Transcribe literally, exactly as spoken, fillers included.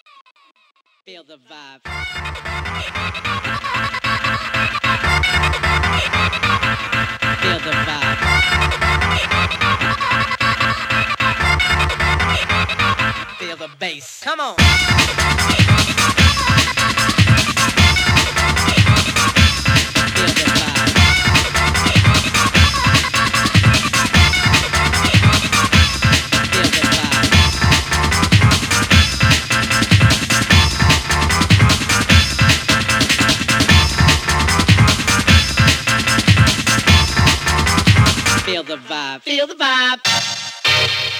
Feel the vibe. Feel the vibe. Feel the bass. Come on. Feel the vibe. Feel the vibe. Feel the vibe. Feel the vibe.